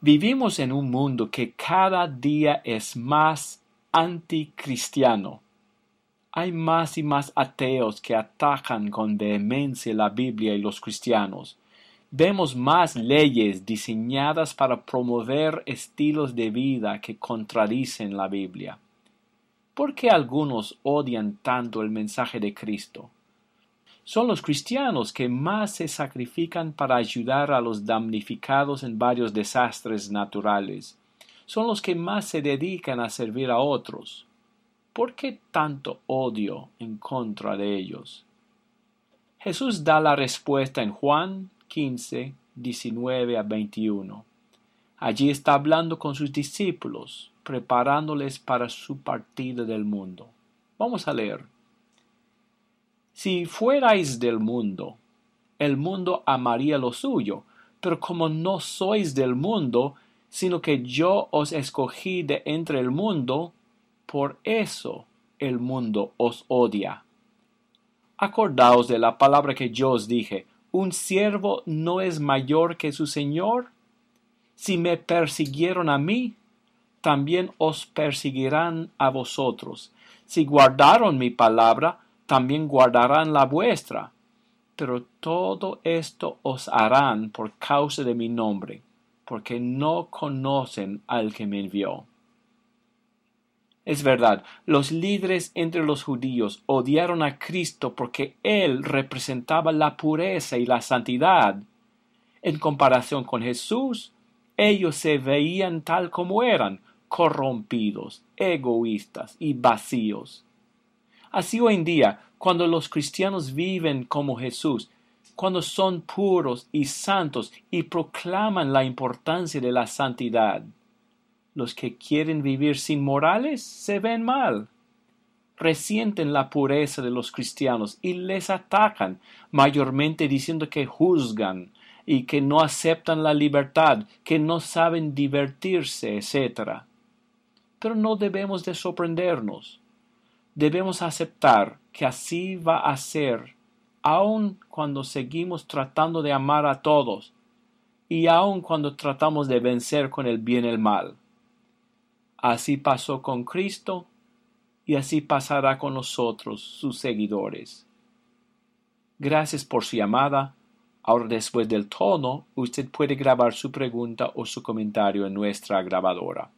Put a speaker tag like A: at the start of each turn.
A: Vivimos en un mundo que cada día es más anticristiano. Hay más y más ateos que atacan con vehemencia la Biblia y los cristianos. Vemos más leyes diseñadas para promover estilos de vida que contradicen la Biblia. ¿Por qué algunos odian tanto el mensaje de Cristo? Son los cristianos que más se sacrifican para ayudar a los damnificados en varios desastres naturales. Son los que más se dedican a servir a otros. ¿Por qué tanto odio en contra de ellos? Jesús da la respuesta en Juan 15, 19 a 21. Allí está hablando con sus discípulos, preparándoles para su partida del mundo. Vamos a leer. Si fuerais del mundo, el mundo amaría lo suyo, pero como no sois del mundo, sino que yo os escogí de entre el mundo, por eso el mundo os odia. Acordaos de la palabra que yo os dije, ¿un siervo no es mayor que su señor? Si me persiguieron a mí, también os perseguirán a vosotros. Si guardaron mi palabra, también guardarán la vuestra. Pero todo esto os harán por causa de mi nombre, porque no conocen al que me envió. Es verdad, los líderes entre los judíos odiaron a Cristo porque Él representaba la pureza y la santidad. En comparación con Jesús, ellos se veían tal como eran, corrompidos, egoístas y vacíos. Así hoy en día, cuando los cristianos viven como Jesús, cuando son puros y santos y proclaman la importancia de la santidad, los que quieren vivir sin morales se ven mal. Resienten la pureza de los cristianos y les atacan, mayormente diciendo que juzgan y que no aceptan la libertad, que no saben divertirse, etc. Pero no debemos de sorprendernos. Debemos aceptar que así va a ser, aun cuando seguimos tratando de amar a todos y aun cuando tratamos de vencer con el bien el mal. Así pasó con Cristo y así pasará con nosotros, sus seguidores. Gracias por su llamada. Ahora, después del tono, usted puede grabar su pregunta o su comentario en nuestra grabadora.